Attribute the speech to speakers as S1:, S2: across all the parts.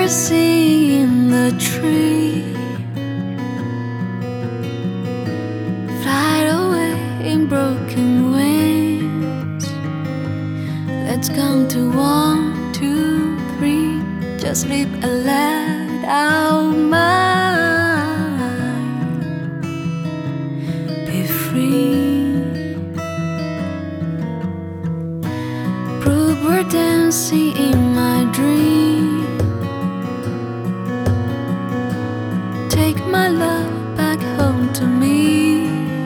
S1: see in the tree, fly away in broken wings. Let's count to 1, 2, 3. Just sleep and let our mind be free. Prove we're dancing in my dream. Take my love back home to me.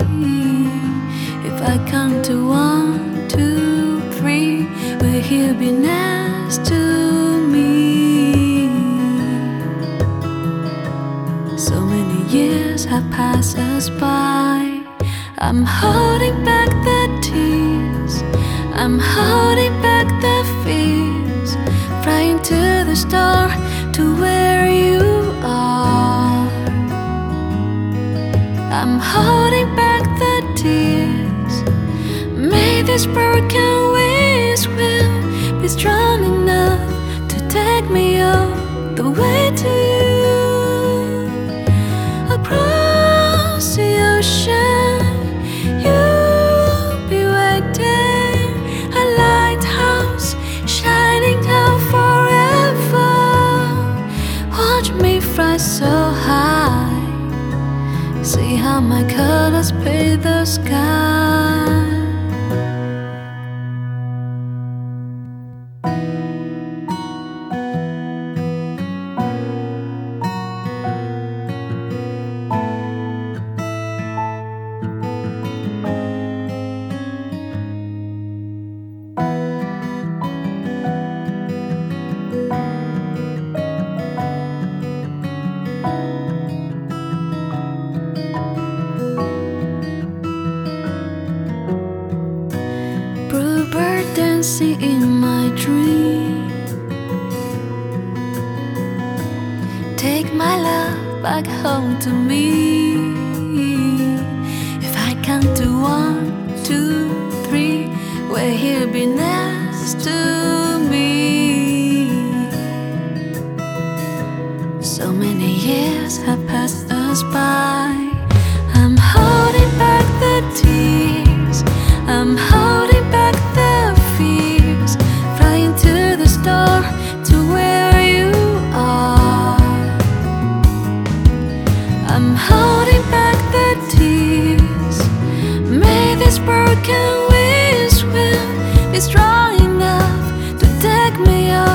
S1: If I count to 1, 2, 3, will you be next to me? So many years have passed us by. I'm holding back the tears, I'm holding back the fears, flying to the star, to where you are. I'm holding back the tears. May this broken wings will be strong enough to take me all the way to you. Across the ocean, you'll be waiting, a lighthouse shining out forever. Watch me fly so high, see how my colors paint the sky. Bluebird dancing in my dream. Take my love back home to me. If I count to 1, 2, 3, will you be next to me? So many years have passed us by. I'm holding back the tears, I'm holding back the fears, flying to the star, to where you are. I'm holding back the tears. May these broken wings will be strong enough to take me up